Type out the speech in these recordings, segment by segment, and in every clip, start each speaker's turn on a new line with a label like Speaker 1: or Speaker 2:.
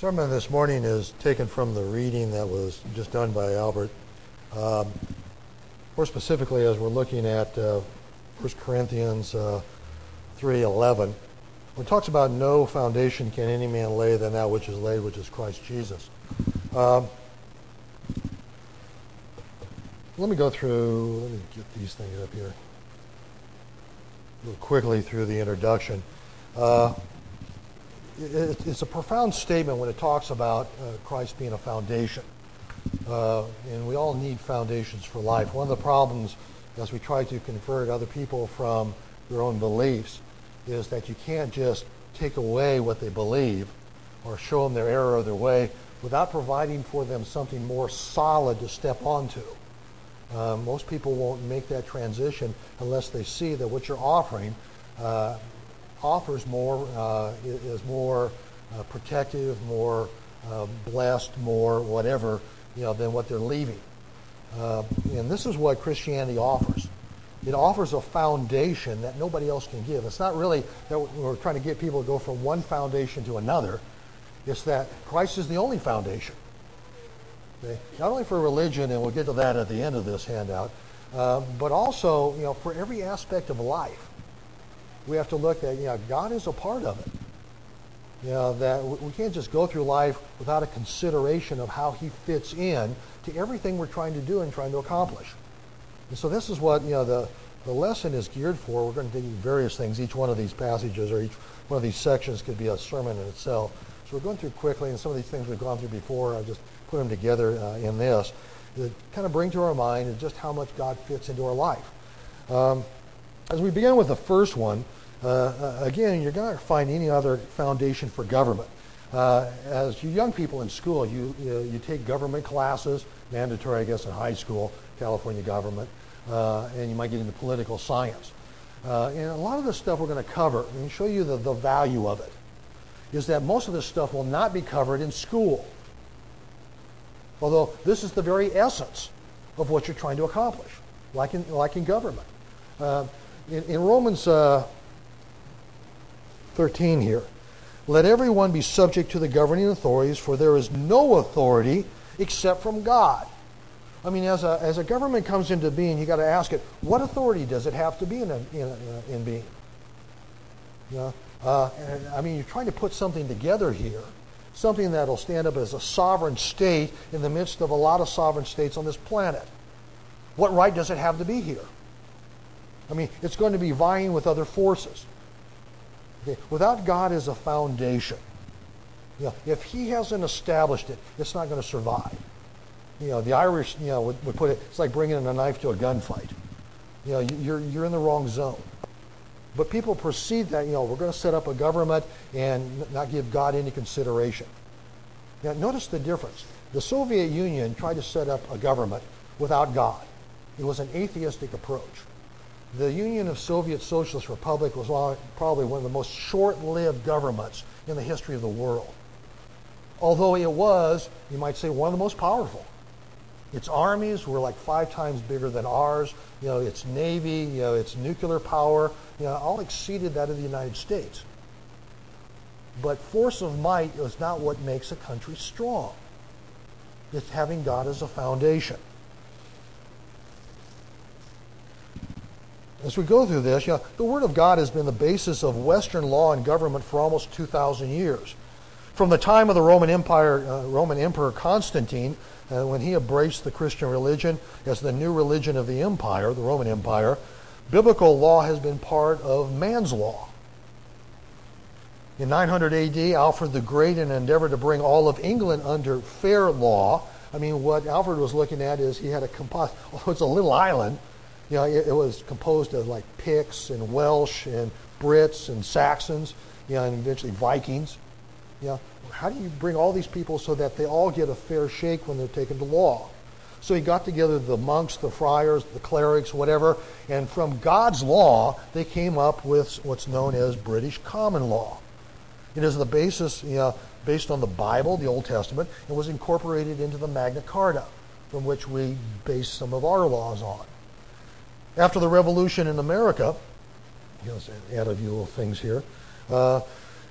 Speaker 1: sermon this morning is taken from the reading that was just done by Albert. More specifically, as we're looking at 1 Corinthians 3:11, when it talks about no foundation can any man lay than that which is laid, which is Christ Jesus. Let me get these things up here real quickly through the introduction. It's a profound statement when it talks about Christ being a foundation. And we all need foundations for life. One of the problems as we try to convert other people from their own beliefs is that you can't just take away what they believe or show them their error or their way without providing for them something more solid to step onto. Most people won't make that transition unless they see that what you're offering offers more, is more protective, more blessed, more whatever, than what they're leaving. And this is what Christianity offers. It offers a foundation that nobody else can give. It's not really that we're trying to get people to go from one foundation to another. It's that Christ is the only foundation. Okay? Not only for religion, and we'll get to that at the end of this handout, but also, for every aspect of life. We have to look at, God is a part of it. That we can't just go through life without a consideration of how he fits in to everything we're trying to do and trying to accomplish. And so this is what, the lesson is geared for. We're going to do various things. Each one of these passages or each one of these sections could be a sermon in itself. So we're going through quickly, and some of these things we've gone through before, I just put them together in this to kind of bring to our mind just how much God fits into our life. As we begin with the first one, again, you're going to find any other foundation for government. As you young people in school, you take government classes, mandatory, I guess, in high school, California government, and you might get into political science. And a lot of the stuff we're going to cover, and show you the value of it, is that most of this stuff will not be covered in school. Although this is the very essence of what you're trying to accomplish, like in government. In Romans 13 here, let everyone be subject to the governing authorities, for there is no authority except from God. I mean, as a government comes into being, you got to ask it, what authority does it have to be in being? I mean, you're trying to put something together here, something that will stand up as a sovereign state in the midst of a lot of sovereign states on this planet. What right does it have to be here? I mean, it's going to be vying with other forces. Okay. Without God as a foundation, if he hasn't established it, it's not going to survive. The Irish, would put it, it's like bringing a knife to a gunfight. You're in the wrong zone. But people proceed that, we're going to set up a government and not give God any consideration. Now, notice the difference. The Soviet Union tried to set up a government without God. It was an atheistic approach. The Union of Soviet Socialist Republic was probably one of the most short-lived governments in the history of the world. Although it was, you might say, one of the most powerful. Its armies were like 5 times bigger than ours. Its navy, its nuclear power, all exceeded that of the United States. But force of might is not what makes a country strong. It's having God as a foundation. As we go through this, the Word of God has been the basis of Western law and government for almost 2,000 years. From the time of the Roman Emperor Constantine, when he embraced the Christian religion as the new religion of the empire, the Roman Empire, biblical law has been part of man's law. In 900 A.D., Alfred the Great, in an endeavor to bring all of England under fair law, what Alfred was looking at is he had although it's a little island, it was composed of like Picts and Welsh and Brits and Saxons, and eventually Vikings. How do you bring all these people so that they all get a fair shake when they're taken to law? So he got together the monks, the friars, the clerics, whatever, and from God's law, they came up with what's known as British common law. It is the basis, based on the Bible, the Old Testament, and was incorporated into the Magna Carta, from which we base some of our laws on. After the Revolution in America, add a few little things here,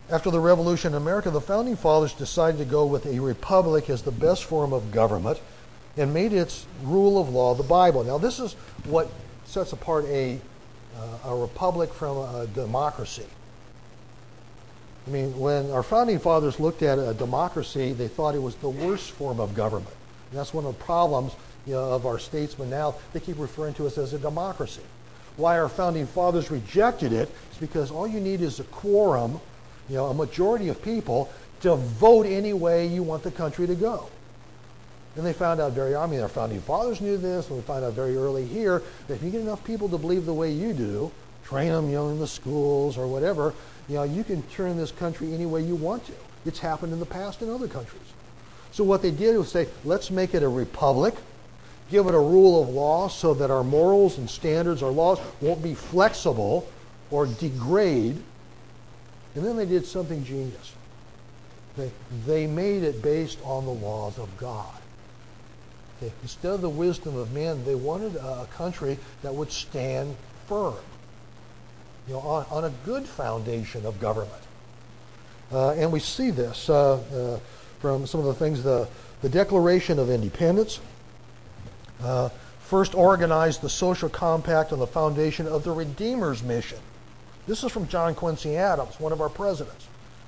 Speaker 1: After the Revolution in America, the Founding Fathers decided to go with a republic as the best form of government and made its rule of law the Bible. Now, this is what sets apart a republic from a democracy. I mean, when our Founding Fathers looked at a democracy, they thought it was the worst form of government. And that's one of the problems of our statesmen now. They keep referring to us as a democracy. Why our Founding Fathers rejected it is because all you need is a quorum, a majority of people, to vote any way you want the country to go. And they found out our Founding Fathers knew this, and we found out very early here that if you get enough people to believe the way you do, train them, in the schools or whatever, you can turn this country any way you want to. It's happened in the past in other countries. So what they did was say, let's make it a republic, give it a rule of law so that our morals and standards, our laws, won't be flexible or degrade. And then they did something genius. They made it based on the laws of God. Instead of the wisdom of men, they wanted a country that would stand firm, on a good foundation of government. And we see this from some of the things, the Declaration of Independence first organized the social compact on the foundation of the Redeemer's mission. This is from John Quincy Adams, one of our presidents.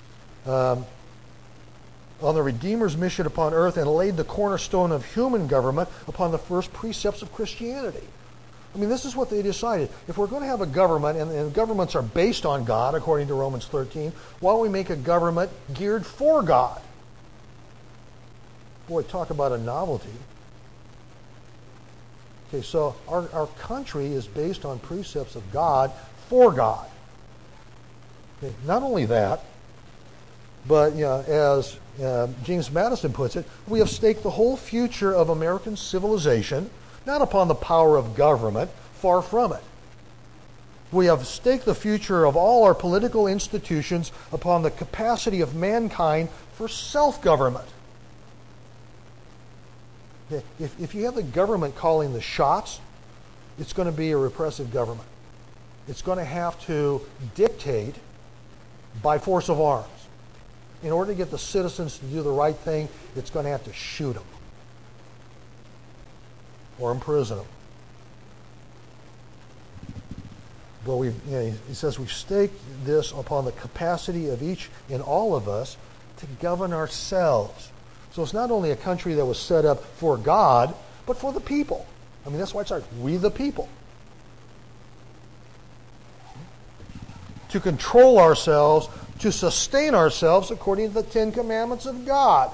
Speaker 1: On the Redeemer's mission upon earth, and laid the cornerstone of human government upon the first precepts of Christianity. I mean, this is what they decided. If we're going to have a government, and governments are based on God, according to Romans 13, why don't we make a government geared for God? Boy, talk about a novelty. Okay, so our country is based on precepts of God for God. Okay, not only that, but as James Madison puts it, we have staked the whole future of American civilization not upon the power of government, far from it. We have staked the future of all our political institutions upon the capacity of mankind for self-government. If you have the government calling the shots, it's going to be a repressive government. It's going to have to dictate by force of arms. In order to get the citizens to do the right thing, it's going to have to shoot them or imprison them. But he says we've staked this upon the capacity of each and all of us to govern ourselves. So it's not only a country that was set up for God, but for the people. I mean, that's why it starts, we the people. To control ourselves, to sustain ourselves according to the Ten Commandments of God.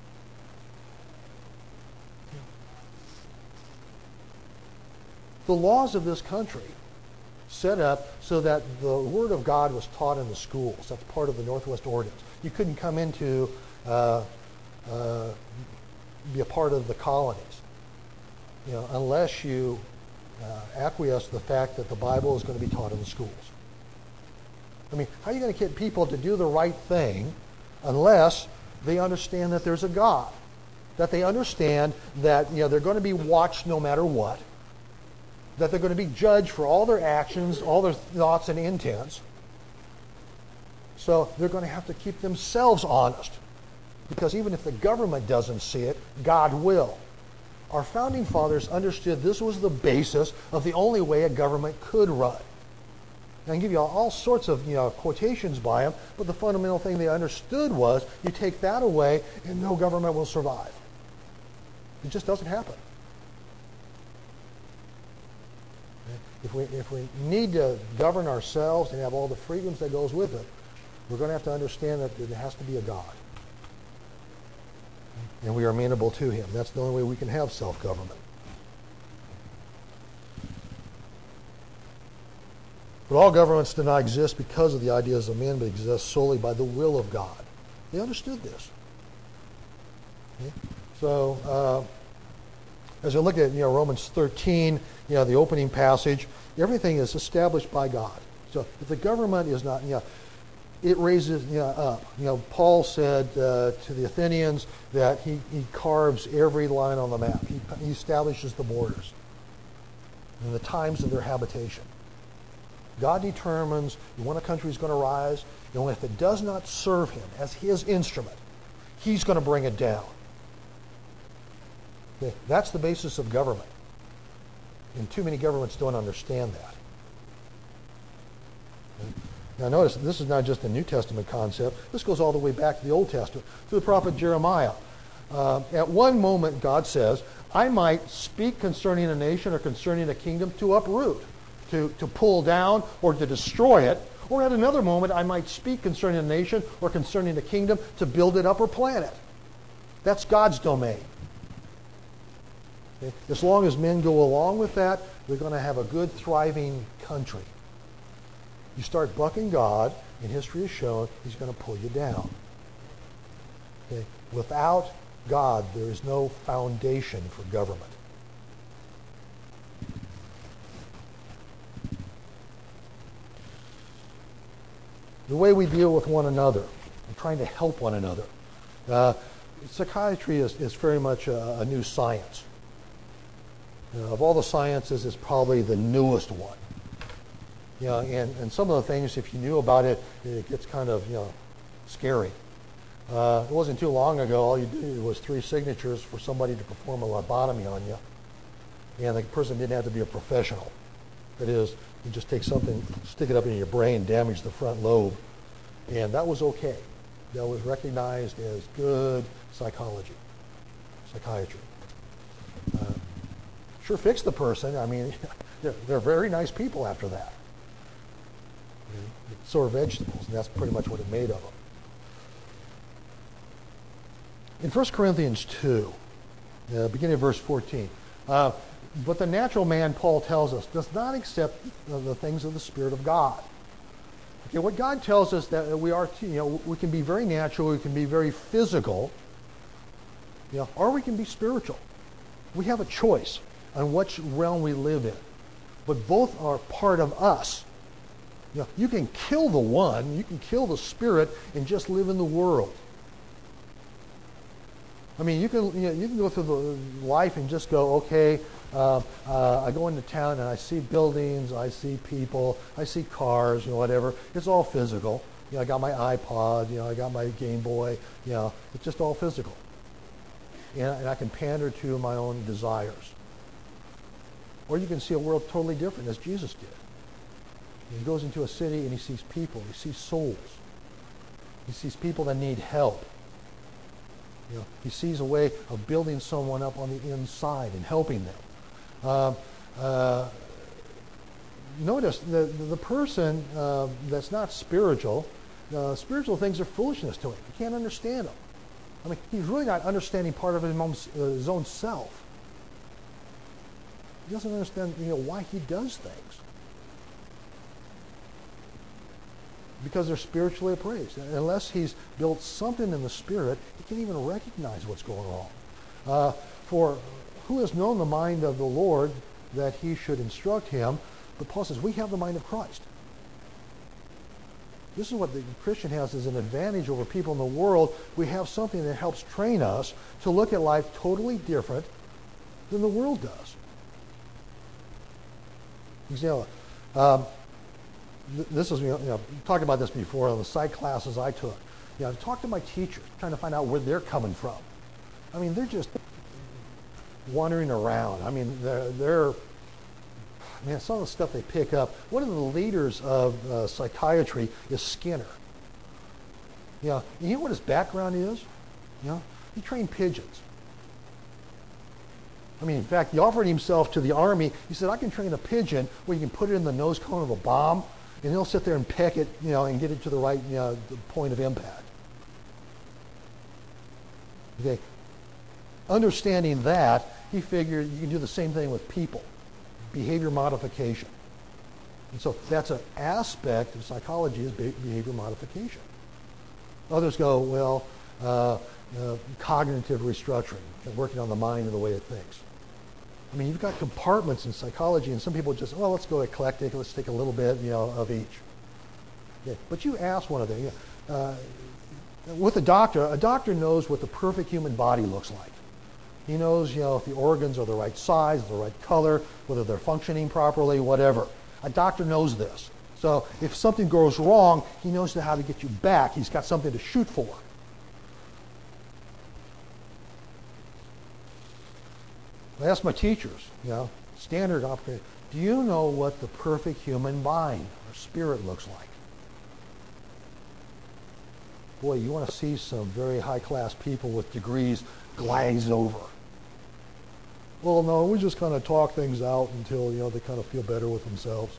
Speaker 1: The laws of this country set up so that the Word of God was taught in the schools. That's part of the Northwest Ordinance. You couldn't come into be a part of the colonies, unless you acquiesce to the fact that the Bible is going to be taught in the schools. I mean, how are you going to get people to do the right thing unless they understand that there's a God? That they understand that they're going to be watched no matter what. That they're going to be judged for all their actions, all their thoughts and intents. So they're going to have to keep themselves honest. Because even if the government doesn't see it, God will. Our Founding Fathers understood this was the basis of the only way a government could run. I can give you all sorts of quotations by them, but the fundamental thing they understood was you take that away and no government will survive. It just doesn't happen. If we need to govern ourselves and have all the freedoms that goes with it, we're going to have to understand that there has to be a God. And we are amenable to Him. That's the only way we can have self-government. But all governments do not exist because of the ideas of men, but exist solely by the will of God. They understood this. Okay? So, as we look at Romans 13, the opening passage, everything is established by God. So if the government is not, it raises up. Paul said to the Athenians that he carves every line on the map. He establishes the borders and the times of their habitation. God determines when a country is going to rise, and if it does not serve him as his instrument, he's going to bring it down. Okay? That's the basis of government. And too many governments don't understand that. Okay? Now notice, this is not just a New Testament concept. This goes all the way back to the Old Testament, to the prophet Jeremiah. At one moment, God says, I might speak concerning a nation or concerning a kingdom to uproot, to pull down or to destroy it. Or at another moment, I might speak concerning a nation or concerning a kingdom to build it up or plant it. That's God's domain. Okay? As long as men go along with that, they're going to have a good, thriving country. You start bucking God, and history has shown he's going to pull you down. Okay? Without God, there is no foundation for government. The way we deal with one another, and trying to help one another. Psychiatry is very much a new science. Of all the sciences, it's probably the newest one. And some of the things, if you knew about it, it gets kind of scary. It wasn't too long ago, all you did was 3 signatures for somebody to perform a lobotomy on you. And the person didn't have to be a professional. That is, you just take something, stick it up in your brain, damage the front lobe. And that was okay. That was recognized as good psychiatry. Sure fixed the person. I mean, they're very nice people after that. So are vegetables, and that's pretty much what it made of them. In 1 Corinthians 2, beginning of verse 14, but the natural man, Paul tells us, does not accept the things of the Spirit of God. Okay, what God tells us that we are, we can be very natural, we can be very physical, or we can be spiritual. We have a choice on which realm we live in, but both are part of us. You can kill the one, you can kill the spirit, and just live in the world. I mean, you can go through the life and just go, okay, I go into town and I see buildings, I see people, I see cars, whatever. It's all physical. I got my iPod, I got my Game Boy. It's just all physical. And I can pander to my own desires. Or you can see a world totally different, as Jesus did. He goes into a city and he sees people, he sees souls. He sees people that need help. He sees a way of building someone up on the inside and helping them. Notice the person that's not spiritual, spiritual things are foolishness to him. He can't understand them. I mean, he's really not understanding part of his own self. He doesn't understand why he does things. Because they're spiritually appraised. Unless he's built something in the spirit, he can't even recognize what's going on. For who has known the mind of the Lord that he should instruct him? But Paul says, we have the mind of Christ. This is what the Christian has as an advantage over people in the world. We have something that helps train us to look at life totally different than the world does. Example. This is, talked about this before on the psych classes I took. I talked to my teachers, trying to find out where they're coming from. I mean, they're just wandering around. I mean, some of the stuff they pick up. One of the leaders of psychiatry is Skinner. You know what his background is? He trained pigeons. I mean, in fact, he offered himself to the Army. He said, I can train a pigeon where you can put it in the nose cone of a bomb, and he'll sit there and peck it, and get it to the right the point of impact. Okay. Understanding that, he figured you can do the same thing with people. Behavior modification. And so that's an aspect of psychology is behavior modification. Others go, well, cognitive restructuring, working on the mind and the way it thinks. I mean, you've got compartments in psychology, and some people just, let's go eclectic, let's take a little bit, of each. Yeah. But you ask one of them, with a doctor knows what the perfect human body looks like. He knows, if the organs are the right size, the right color, whether they're functioning properly, whatever. A doctor knows this. So if something goes wrong, he knows how to get you back. He's got something to shoot for. I asked my teachers, standard operating, do you know what the perfect human mind or spirit looks like? Boy, you want to see some very high-class people with degrees glaze over. Well, no, we just kind of talk things out until, they kind of feel better with themselves.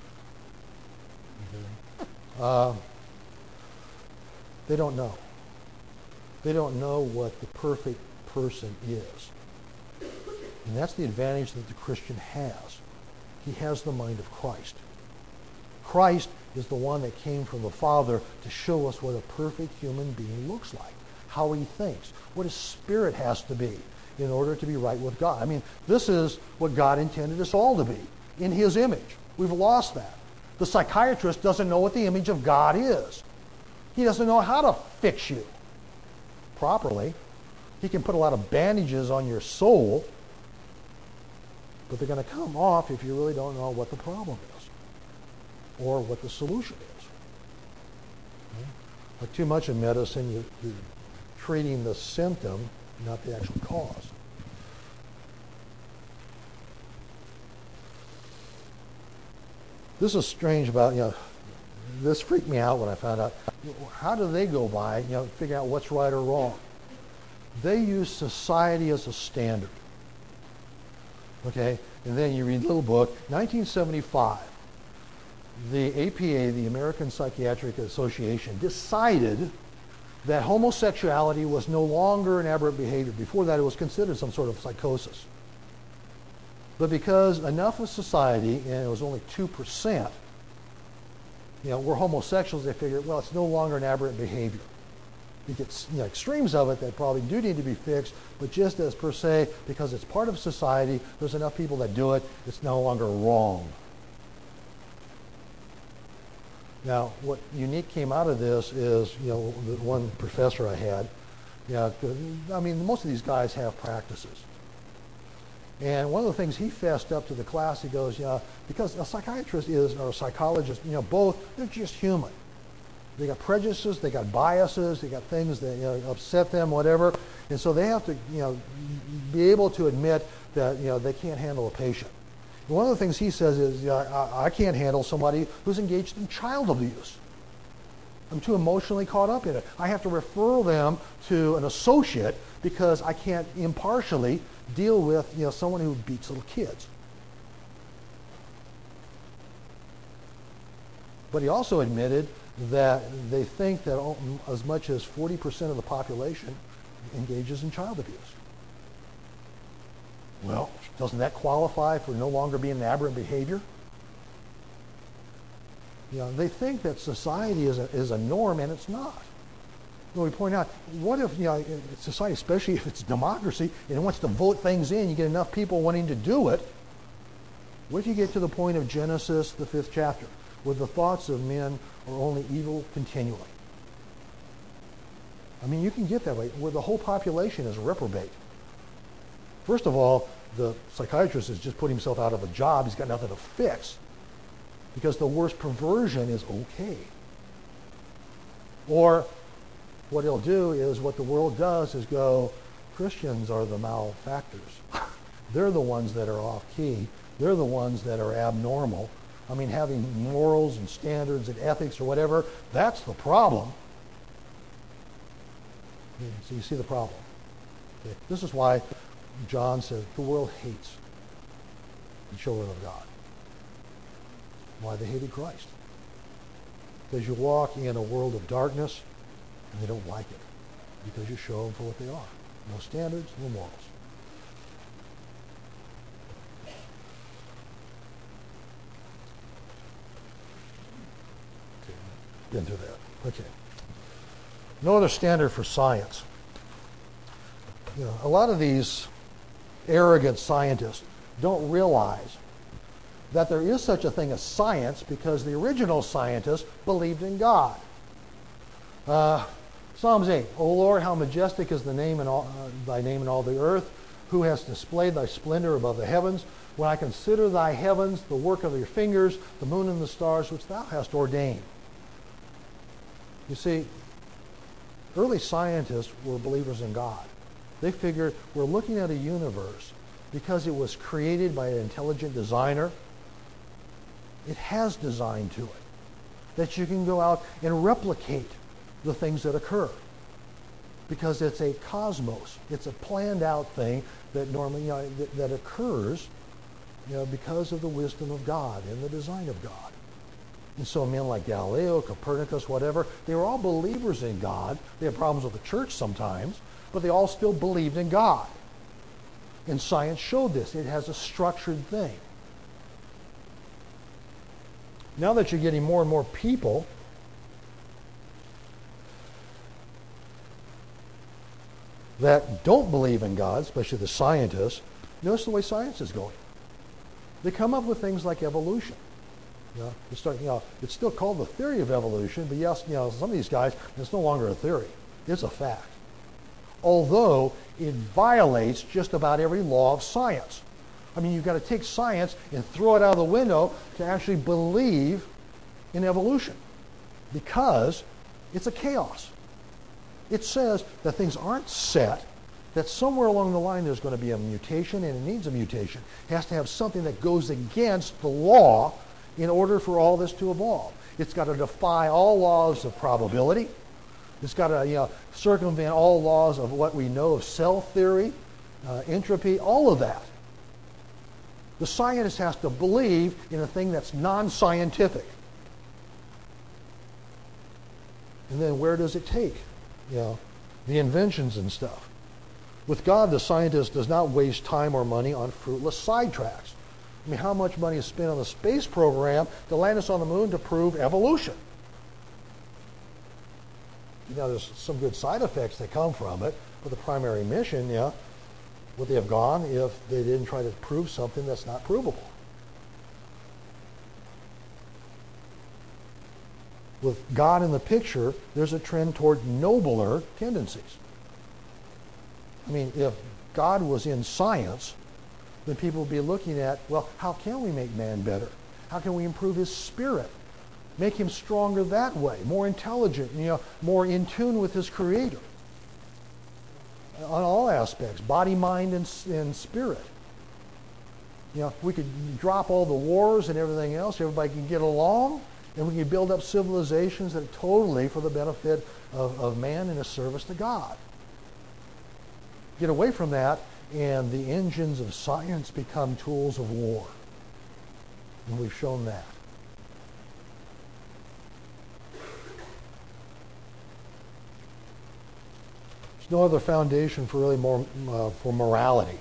Speaker 1: They don't know. They don't know what the perfect person is. And that's the advantage that the Christian has. He has the mind of Christ. Christ is the one that came from the Father to show us what a perfect human being looks like, how he thinks, what his spirit has to be in order to be right with God. I mean, this is what God intended us all to be, in his image. We've lost that. The psychiatrist doesn't know what the image of God is. He doesn't know how to fix you properly. He can put a lot of bandages on your soul, but they're going to come off if you really don't know what the problem is or what the solution is. Okay? Like too much in medicine, you're treating the symptom, not the actual cause. This is strange about, this freaked me out when I found out. How do they go by, figure out what's right or wrong? They use society as a standard. Okay? And then you read a little book, 1975. The APA, the American Psychiatric Association, decided that homosexuality was no longer an aberrant behavior. Before that, it was considered some sort of psychosis. But because enough of society, and it was only 2%, were homosexuals, they figured, well, it's no longer an aberrant behavior. You get extremes of it that probably do need to be fixed, but just as per se, because it's part of society, there's enough people that do it, it's no longer wrong. Now, what unique came out of this is, the one professor I had, most of these guys have practices. And one of the things he fessed up to the class, he goes, because a psychiatrist or a psychologist, both, they're just human. They got prejudices, they got biases, they got things that upset them, whatever. And so they have to be able to admit that they can't handle a patient. And one of the things he says is, I can't handle somebody who's engaged in child abuse. I'm too emotionally caught up in it. I have to refer them to an associate because I can't impartially deal with someone who beats little kids. But he also admitted that they think that as much as 40% of the population engages in child abuse. Well, doesn't that qualify for no longer being an aberrant behavior? They think that society is a norm, and it's not. We point out, what if society, especially if it's democracy, and it wants to vote things in, you get enough people wanting to do it. What if you get to the point of Genesis, the 5th chapter, where the thoughts of men are only evil continually? You can get that way, where the whole population is reprobate. First of all, the psychiatrist has just put himself out of a job. He's got nothing to fix, because the worst perversion is okay. Or what he'll do is, what the world does is go, Christians are the malefactors. They're the ones that are off key. They're the ones that are abnormal. Having morals and standards and ethics or whatever, that's the problem. So you see the problem. Okay. This is why John says the world hates the children of God. Why they hated Christ. Because you walk in a world of darkness, and they don't like it, because you show them for what they are. No standards, no morals. Get into that. Okay. No other standard for science. A lot of these arrogant scientists don't realize that there is such a thing as science, because the original scientists believed in God. Psalms 8, O Lord, how majestic is the name in all, thy name in all the earth. who has displayed thy splendor above the heavens. When I consider thy heavens, the work of your fingers, the moon and the stars which thou hast ordained. You see, early scientists were believers in God. They figured we're looking at a universe because it was created by an intelligent designer. It has design to it that you can go out and replicate the things that occur, because it's a cosmos. It's a planned out thing that normally that occurs because of the wisdom of God and the design of God. And so men like Galileo, Copernicus, whatever, they were all believers in God. They had problems with the church sometimes, but they all still believed in God. And science showed this. It has a structured thing. Now that you're getting more and more people that don't believe in God, especially the scientists, notice the way science is going. They come up with things like evolution. It's still called the theory of evolution, but yes, some of these guys, it's no longer a theory. It's a fact. Although it violates just about every law of science. I mean, you've got to take science and throw it out of the window to actually believe in evolution, because it's a chaos. It says that things aren't set, that somewhere along the line there's going to be a mutation, and it needs a mutation. It has to have something that goes against the law in order for all this to evolve. It's got to defy all laws of probability. It's got to circumvent all laws of what we know of cell theory, entropy, all of that. The scientist has to believe in a thing that's non-scientific. And then where does it take? The inventions and stuff. With God, the scientist does not waste time or money on fruitless sidetracks. I mean, how much money is spent on the space program to land us on the moon to prove evolution? There's some good side effects that come from it, but the primary mission, would they have gone if they didn't try to prove something that's not provable? With God in the picture, there's a trend toward nobler tendencies. I mean, if God was in science, then people would be looking at, well, how can we make man better? How can we improve his spirit? Make him stronger that way, more intelligent, more in tune with his Creator. On all aspects, body, mind, and spirit. We could drop all the wars and everything else. Everybody can get along, and we can build up civilizations that are totally for the benefit of man and a service to God. Get away from that, and the engines of science become tools of war. And we've shown that. There's no other foundation for really for morality.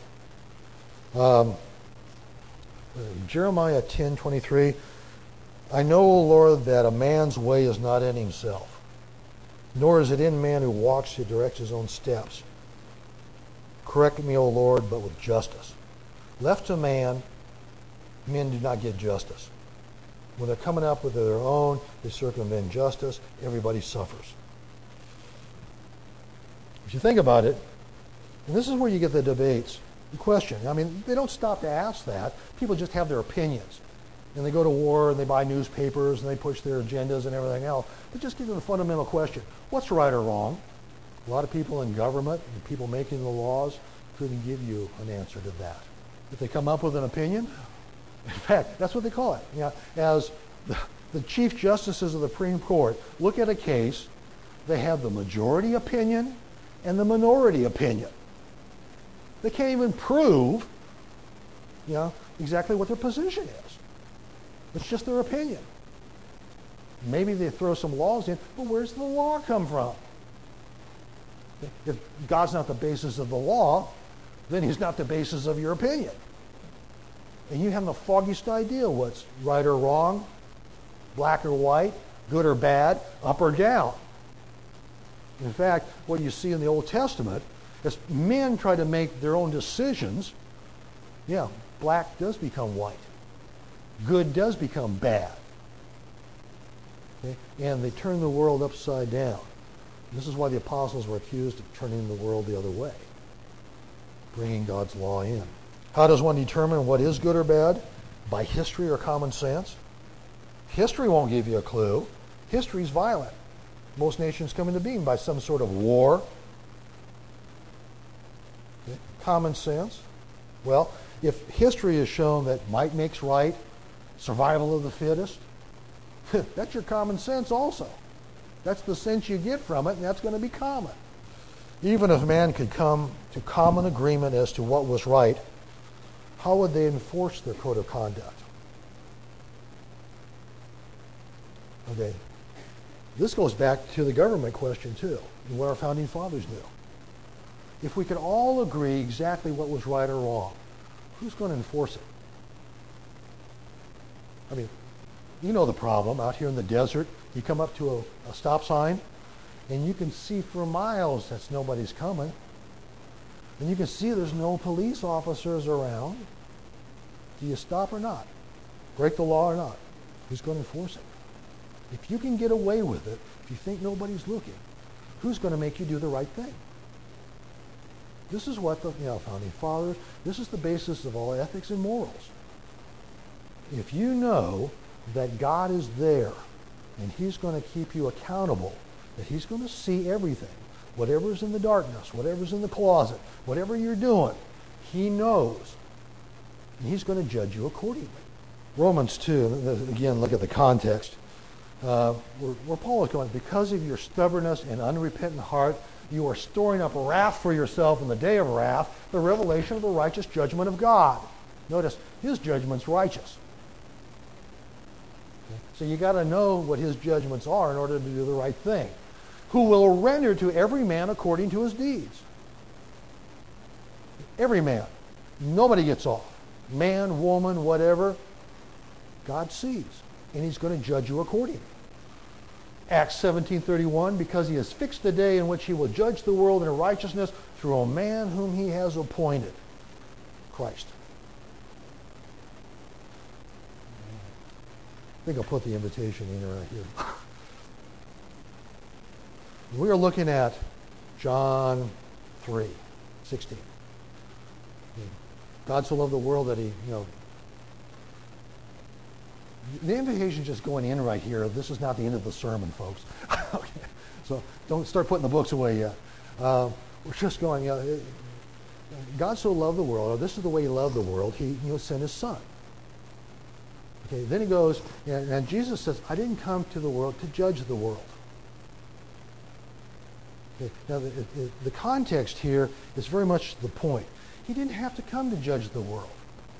Speaker 1: Jeremiah 10:23. I know, O Lord, that a man's way is not in himself, nor is it in man who walks, who directs his own steps. Correct me, O Lord, but with justice. Left to man, men do not get justice. When they're coming up with their own, they circumvent justice. Everybody suffers. If you think about it, and this is where you get the debates, the question. I mean, they don't stop to ask that. People just have their opinions. And they go to war and they buy newspapers and they push their agendas and everything else. But just get to the fundamental question. What's right or wrong? A lot of people in government and people making the laws couldn't give you an answer to that. If they come up with an opinion, in fact, that's what they call it. As the Chief Justices of the Supreme Court look at a case, they have the majority opinion and the minority opinion. They can't even prove, exactly what their position is. It's just their opinion. Maybe they throw some laws in, but where's the law come from? If God's not the basis of the law, then he's not the basis of your opinion. And you have the foggiest idea what's right or wrong, black or white, good or bad, up or down. In fact, what you see in the Old Testament is men try to make their own decisions. Black does become white. Good does become bad. Okay? And they turn the world upside down. This is why the apostles were accused of turning the world the other way. bringing God's law in. How does one determine what is good or bad? By history or common sense? History won't give you a clue. History is violent. Most nations come into being by some sort of war. Okay. Common sense? Well, if history has shown that might makes right, survival of the fittest, that's your common sense also. That's the sense you get from it, and that's going to be common. Even if man could come to common agreement as to what was right, how would they enforce their code of conduct? Okay. This goes back to the government question, too, and what our founding fathers knew. If we could all agree exactly what was right or wrong, who's going to enforce it? I mean, you know the problem out here in the desert. You come up to a stop sign, and you can see for miles that nobody's coming. And you can see there's no police officers around. Do you stop or not? Break the law or not? Who's going to enforce it? If you can get away with it, if you think nobody's looking, who's going to make you do the right thing? This is what the founding fathers, this is the basis of all ethics and morals. If you know that God is there and he's going to keep you accountable, that he's going to see everything, whatever's in the darkness, whatever's in the closet, whatever you're doing, he knows. And he's going to judge you accordingly. Romans 2, again, look at the context. Where Paul is going, because of your stubbornness and unrepentant heart, you are storing up wrath for yourself in the day of wrath, the revelation of the righteous judgment of God. Notice, his judgment's righteous. Okay? So you got to know what his judgments are in order to do the right thing. Who will render to every man according to his deeds. Every man. Nobody gets off. Man, woman, whatever. God sees. And he's going to judge you accordingly. Acts 17:31, because he has fixed the day in which he will judge the world in righteousness through a man whom he has appointed, Christ. I think I'll put the invitation in right here. We are looking at John 3:16. God so loved the world that he, the invitation is just going in right here. This is not the end of the sermon, folks. Okay. So don't start putting the books away yet. We're just going, God so loved the world, or this is the way he loved the world, he sent his son. Okay, then he goes, and Jesus says, I didn't come to the world to judge the world. Okay, now, the context here is very much the point. He didn't have to come to judge the world.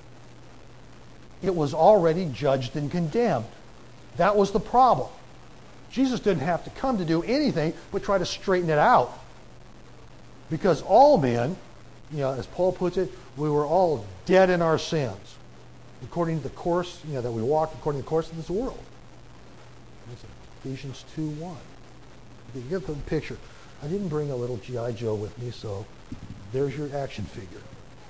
Speaker 1: It was already judged and condemned. That was the problem. Jesus didn't have to come to do anything but try to straighten it out. Because all men, as Paul puts it, we were all dead in our sins, according to the course, that we walked according to the course of this world. That's Ephesians 2:1. You get the picture. I didn't bring a little G.I. Joe with me, so there's your action figure.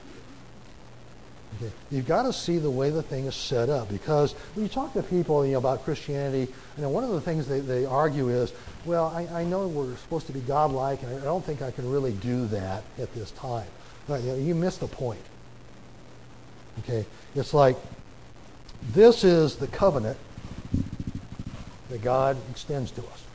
Speaker 1: Okay. You've got to see the way the thing is set up, because when you talk to people about Christianity, one of the things they argue is, well, I know we're supposed to be godlike, and I don't think I can really do that at this time. Right, you miss the point. Okay, it's like this is the covenant that God extends to us.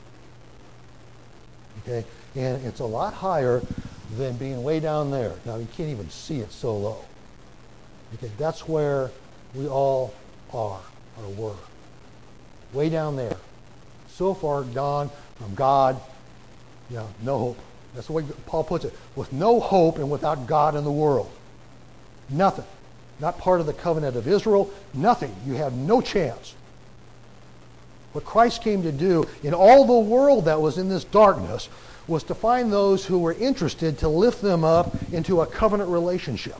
Speaker 1: Okay, and it's a lot higher than being way down there. Now you can't even see it so low. Okay, that's where we all are or were. Way down there. So far gone from God, no hope. That's the way Paul puts it. With no hope and without God in the world. Nothing. Not part of the covenant of Israel. Nothing. You have no chance. What Christ came to do in all the world that was in this darkness was to find those who were interested to lift them up into a covenant relationship.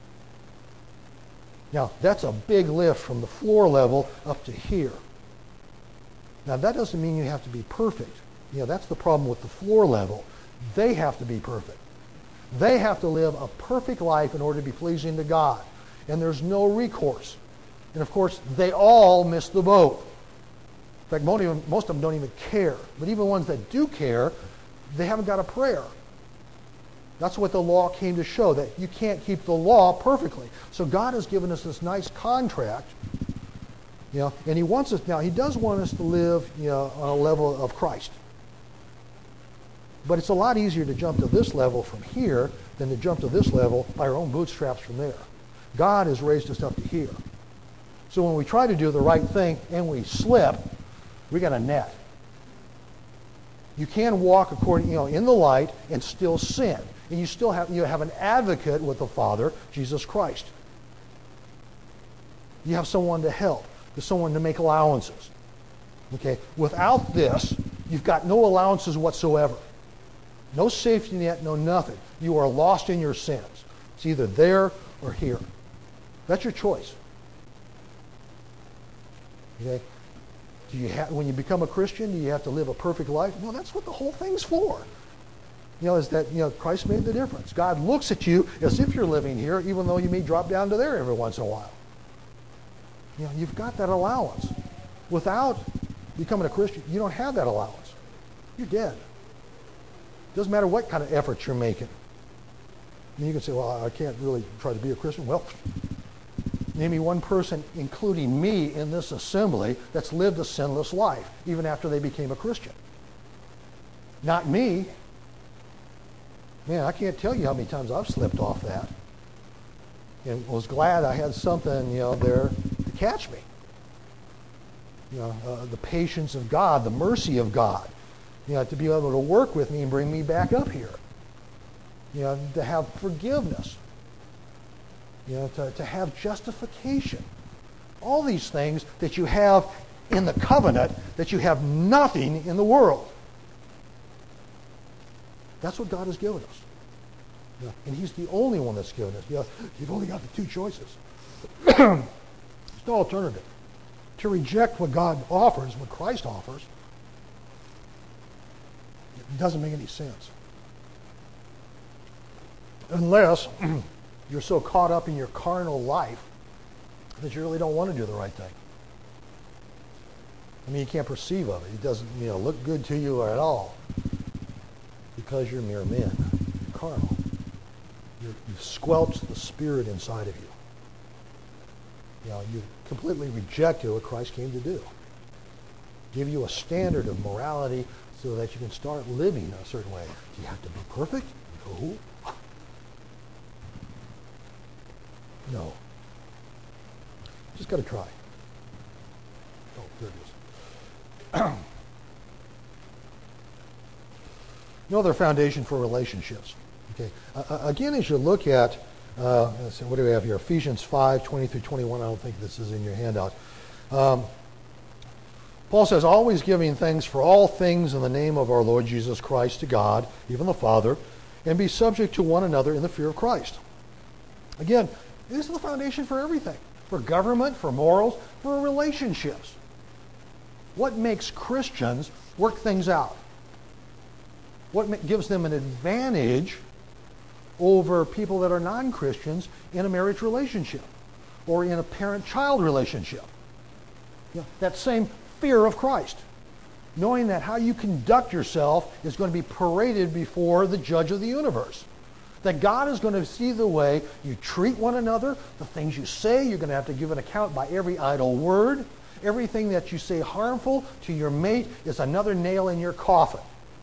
Speaker 1: Now, that's a big lift from the floor level up to here. Now, that doesn't mean you have to be perfect. That's the problem with the floor level. They have to be perfect. They have to live a perfect life in order to be pleasing to God. And there's no recourse. And, of course, they all miss the boat. In fact, most of them don't even care. But even ones that do care, they haven't got a prayer. That's what the law came to show, that you can't keep the law perfectly. So God has given us this nice contract, and He wants us, now He does want us to live, on a level of Christ. But it's a lot easier to jump to this level from here than to jump to this level by our own bootstraps from there. God has raised us up to here. So when we try to do the right thing and we slip, we got a net. You can walk according, in the light and still sin. And you still have an advocate with the Father, Jesus Christ. You have someone to help. There's someone to make allowances. Okay? Without this, you've got no allowances whatsoever. No safety net, no nothing. You are lost in your sins. It's either there or here. That's your choice. Okay? When you become a Christian, do you have to live a perfect life? No, that's what the whole thing's for. Is that, Christ made the difference. God looks at you as if you're living here, even though you may drop down to there every once in a while. You've got that allowance. Without becoming a Christian, you don't have that allowance. You're dead. Doesn't matter what kind of efforts you're making. You can say, well, I can't really try to be a Christian. Well, name me one person, including me in this assembly, that's lived a sinless life, even after they became a Christian. Not me. Man, I can't tell you how many times I've slipped off that. And was glad I had something, there to catch me. The patience of God, the mercy of God, to be able to work with me and bring me back up here. To have forgiveness. To have justification. All these things that you have in the covenant that you have nothing in the world. That's what God has given us. And He's the only one that's given us. You've only got the two choices. There's no alternative. To reject what God offers, what Christ offers, it doesn't make any sense. Unless you're so caught up in your carnal life that you really don't want to do the right thing. You can't perceive of it. It doesn't look good to you at all. Because you're mere men. You're carnal. You've squelched the spirit inside of you. You've completely rejected what Christ came to do. Give you a standard of morality so that you can start living a certain way. Do you have to be perfect? No. No. Just got to try. Oh, there it is. No other foundation for relationships. Okay. Again, as you look at, what do we have here? Ephesians 5, 20 through 21. I don't think this is in your handout. Paul says, always giving thanks for all things in the name of our Lord Jesus Christ to God, even the Father, and be subject to one another in the fear of Christ. Again, this is the foundation for everything. For government, for morals, for relationships. What makes Christians work things out? What gives them an advantage over people that are non-Christians in a marriage relationship or in a parent-child relationship? That same fear of Christ. Knowing that how you conduct yourself is going to be paraded before the judge of the universe. That God is going to see the way you treat one another, the things you say. You're going to have to give an account by every idle word. Everything that you say harmful to your mate is another nail in your coffin.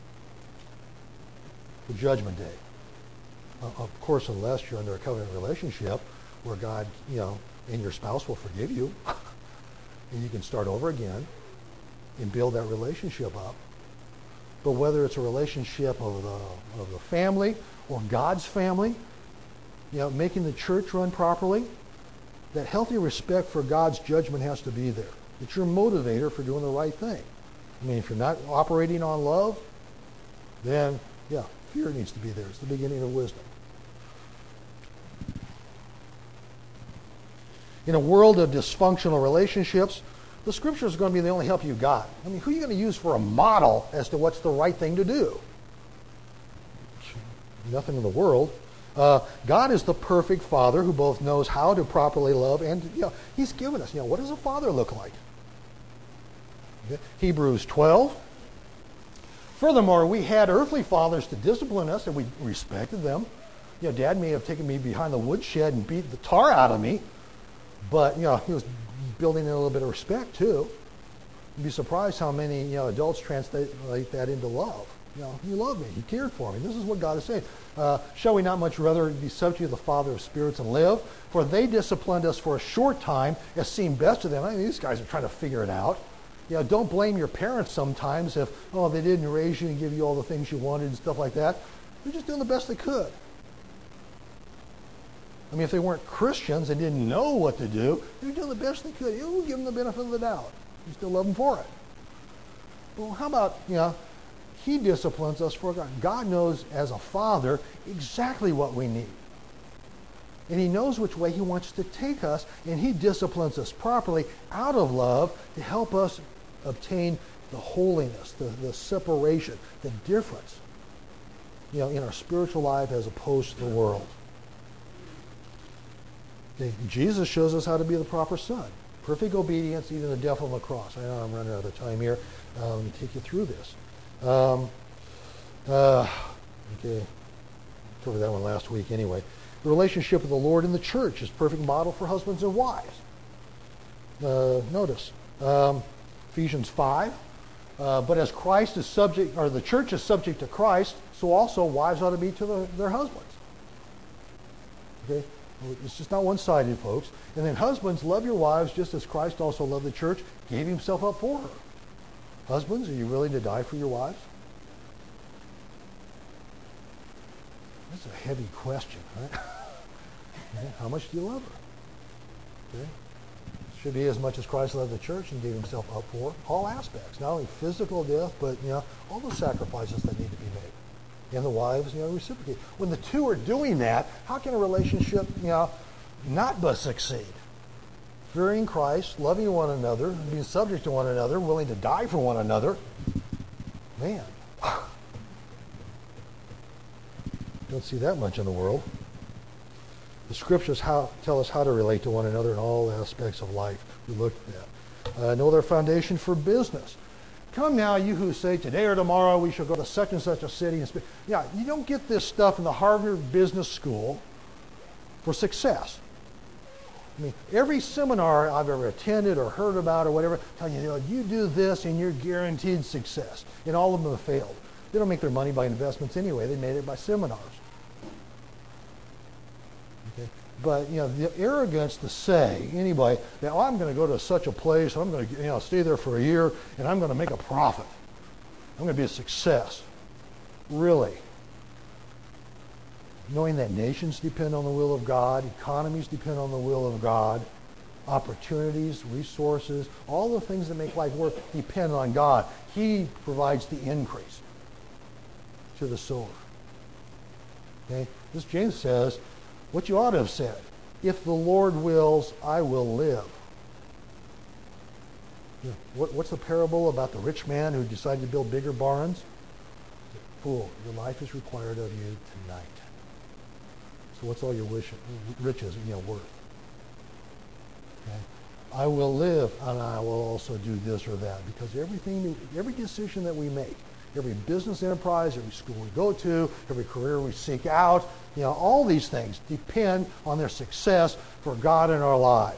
Speaker 1: The judgment day. Of course, unless you're under a covenant relationship where God, and your spouse will forgive you, and you can start over again and build that relationship up. But whether it's a relationship of the family or God's family, making the church run properly, that healthy respect for God's judgment has to be there. It's your motivator for doing the right thing. If you're not operating on love, then, fear needs to be there. It's the beginning of wisdom. In a world of dysfunctional relationships, the Scripture is going to be the only help you've got. Who are you going to use for a model as to what's the right thing to do? Nothing in the world. God is the perfect Father who both knows how to properly love and, He's given us. What does a father look like? Okay. Hebrews 12. Furthermore, we had earthly fathers to discipline us, and we respected them. Dad may have taken me behind the woodshed and beat the tar out of me, but, he was building in a little bit of respect, too. You'd be surprised how many, adults translate that into love. He loved me. He cared for me. This is what God is saying. Shall we not much rather be subject to the Father of spirits and live? For they disciplined us for a short time, as seemed best to them. I mean, these guys are trying to figure it out. Don't blame your parents sometimes if, they didn't raise you and give you all the things you wanted and stuff like that. They're just doing the best they could. I mean, if they weren't Christians and didn't know what to do, they were doing the best they could. You give them the benefit of the doubt. You still love them for it. Well, how about, he disciplines us for God. God knows as a father exactly what we need. And he knows which way he wants to take us, and he disciplines us properly out of love to help us obtain the holiness, the separation, the difference, in our spiritual life as opposed to the world. Okay, Jesus shows us how to be the proper son. Perfect obedience, even the death on the cross. I know I'm running out of time here. Let me take you through this. Okay, covered that one last week anyway. The relationship with the Lord and the church is a perfect model for husbands and wives. Notice Ephesians 5. But as Christ is subject, or the church is subject to Christ, so also wives ought to be to their husbands. Okay, it's just not one-sided, folks. And then husbands, love your wives just as Christ also loved the church, gave himself up for her. Husbands, are you willing to die for your wives? That's a heavy question, right? Okay. How much do you love her? Okay. Should be as much as Christ loved the church and gave himself up for all aspects, not only physical death, but all the sacrifices that need to be made. And the wives, reciprocate. When the two are doing that, how can a relationship, not but succeed? Fearing Christ, loving one another, being subject to one another, willing to die for one another. Man, don't see that much in the world. The scriptures tell us how to relate to one another in all aspects of life we looked at. No other foundation for business. Come now, you who say today or tomorrow we shall go to such and such a city and speak. Yeah, you don't get this stuff in the Harvard Business School for success. I mean, every seminar I've ever attended or heard about or whatever, tell you, you do this and you're guaranteed success. And all of them have failed. They don't make their money by investments anyway. They made it by seminars. Okay? But, the arrogance to say, anybody, that I'm going to go to such a place, I'm going to stay there for a year, and I'm going to make a profit. I'm going to be a success. Really? Knowing that nations depend on the will of God, economies depend on the will of God, opportunities, resources, all the things that make life work depend on God. He provides the increase to the sower. Okay? This James says, what you ought to have said, if the Lord wills, I will live. What's the parable about the rich man who decided to build bigger barns? Fool, your life is required of you tonight. So what's all your riches worth? Okay? I will live, and I will also do this or that, because every decision that we make, every business enterprise, every school we go to, every career we seek out, all these things depend on their success for God in our lives.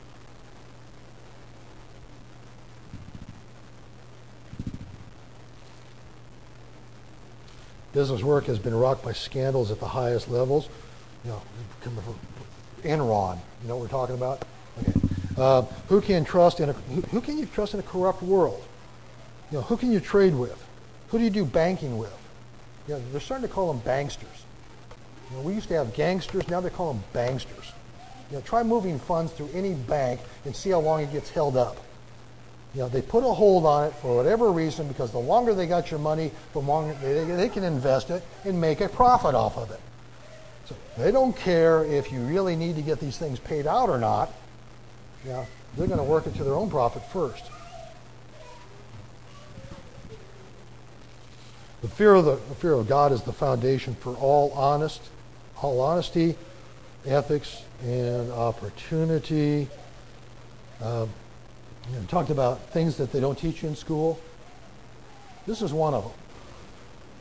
Speaker 1: Business work has been rocked by scandals at the highest levels. Coming from Enron, you know what we're talking about? Okay. Who can you trust in a corrupt world? Who can you trade with? Who do you do banking with? They're starting to call them banksters. We used to have gangsters, now they call them banksters. Try moving funds through any bank and see how long it gets held up. They put a hold on it for whatever reason, because the longer they got your money, the longer they can invest it and make a profit off of it. So they don't care if you really need to get these things paid out or not. They're going to work it to their own profit first. The fear of God is the foundation for all honesty, ethics, and opportunity. Talked about things that they don't teach you in school. This is one of them.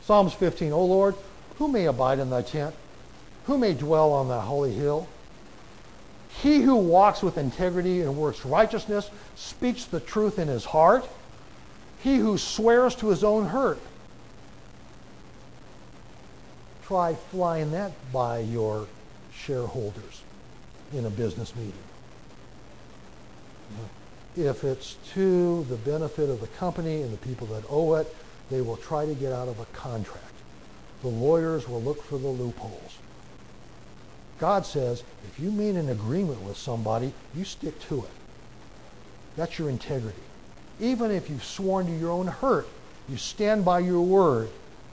Speaker 1: Psalms 15, O Lord, who may abide in thy tent? Who may dwell on thy holy hill? He who walks with integrity and works righteousness, speaks the truth in his heart. He who swears to his own hurt. Try flying that by your shareholders in a business meeting. If it's to the benefit of the company and the people that owe it, they will try to get out of a contract. The lawyers will look for the loopholes. God says, if you made an agreement with somebody, you stick to it. That's your integrity. Even if you've sworn to your own hurt, you stand by your word.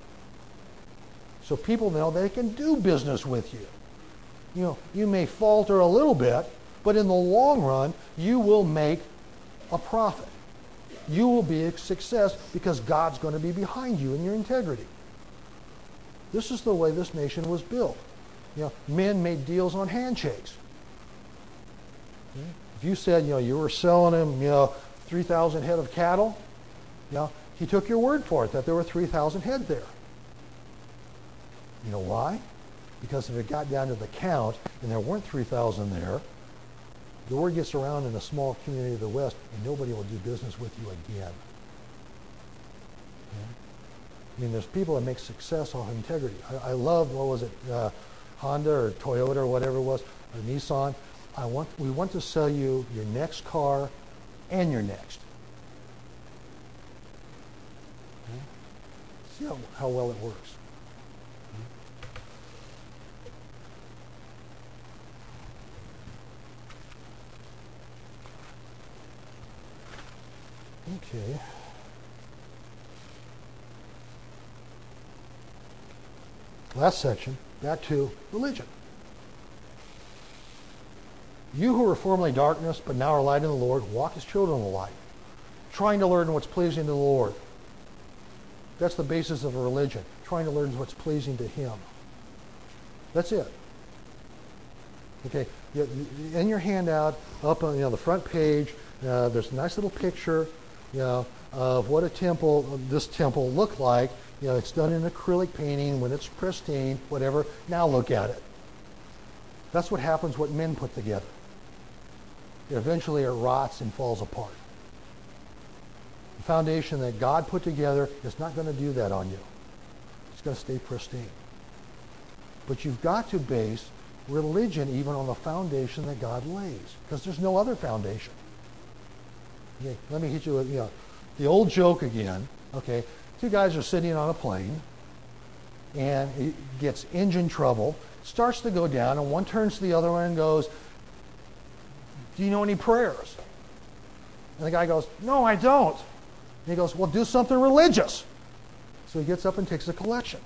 Speaker 1: So people know they can do business with you. You know, you may falter a little bit, but in the long run, you will make a profit. You will be a success because God's going to be behind you in your integrity. This is the way this nation was built. You know, men made deals on handshakes. If you said, you were selling him, 3,000 head of cattle, he took your word for it that there were 3,000 head there. You know why? Because if it got down to the count and there weren't 3,000 there, the word gets around in a small community of the West and nobody will do business with you again. I mean, there's people that make success off integrity. I love, Honda or Toyota or whatever it was, or Nissan. We want to sell you your next car and your next. See how well it works. Okay. Last section, back to religion. You who were formerly darkness, but now are light in the Lord, walk as children of the light, trying to learn what's pleasing to the Lord. That's the basis of a religion, trying to learn what's pleasing to Him. That's it. Okay, in your handout, up on the front page, there's a nice little picture, of what this temple looked like. It's done in acrylic painting when it's pristine, whatever. Now look at it. That's what happens what men put together. Eventually it rots and falls apart. The foundation that God put together is not going to do that on you. It's going to stay pristine. But you've got to base religion even on the foundation that God lays, because there's no other foundation. Okay, let me hit you with the old joke again. Okay, two guys are sitting on a plane, and it gets engine trouble, starts to go down, and one turns to the other one and goes, "Do you know any prayers?" And the guy goes, "No, I don't." And he goes, "Well, do something religious." So he gets up and takes a collection.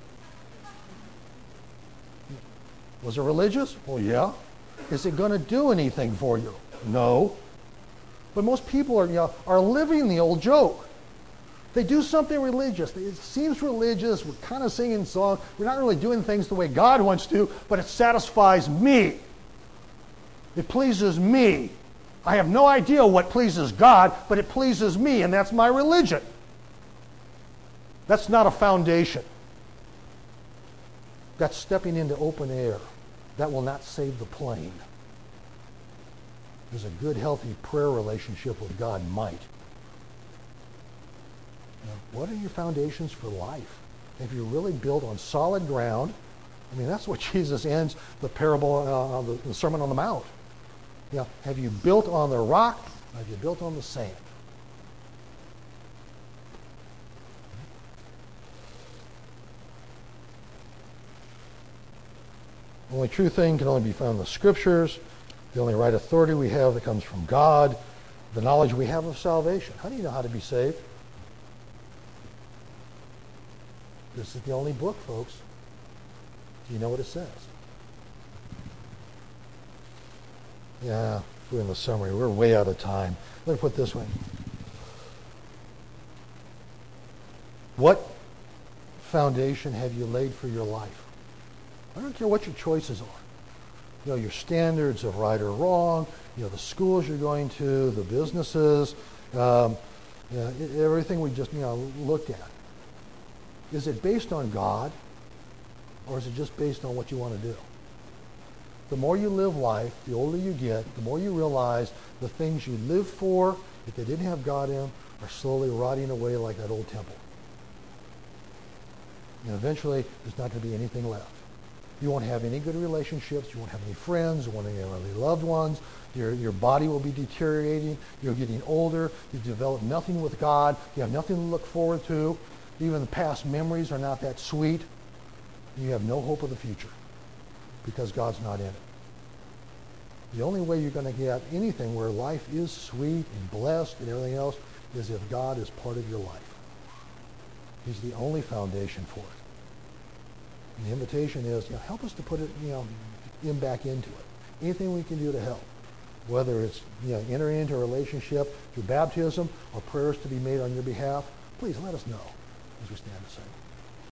Speaker 1: Was it religious? Well, yeah. Is it going to do anything for you? No. But most people are living the old joke. They do something religious. It seems religious. We're kind of singing songs. We're not really doing things the way God wants to, but it satisfies me. It pleases me. I have no idea what pleases God, but it pleases me, and that's my religion. That's not a foundation. That's stepping into open air. That will not save the plane. There's a good, healthy prayer relationship with God might. What are your foundations for life? If you're really built on solid ground, that's what Jesus ends the parable, the Sermon on the Mount. Have you built on the rock, or have you built on the sand? The only true thing can only be found in the Scriptures. The only right authority we have that comes from God. The knowledge we have of salvation. How do you know how to be saved? This is the only book, folks. Do you know what it says? Yeah, we're in the summary. We're way out of time. Let me put it this way. What foundation have you laid for your life? I don't care what your choices are. Your standards of right or wrong, the schools you're going to, the businesses, everything we just looked at. Is it based on God, or is it just based on what you want to do? The more you live life, the older you get, the more you realize the things you live for, if they didn't have God in them, are slowly rotting away like that old temple. And eventually, there's not going to be anything left. You won't have any good relationships. You won't have any friends. You won't have any loved ones. Your body will be deteriorating. You're getting older. You've developed nothing with God. You have nothing to look forward to. Even the past memories are not that sweet. You have no hope of the future because God's not in it. The only way you're going to get anything where life is sweet and blessed and everything else is if God is part of your life. He's the only foundation for it. And the invitation is, help us to put it, in back into it. Anything we can do to help, whether it's, entering into a relationship through baptism or prayers to be made on your behalf, please let us know as we stand to sing.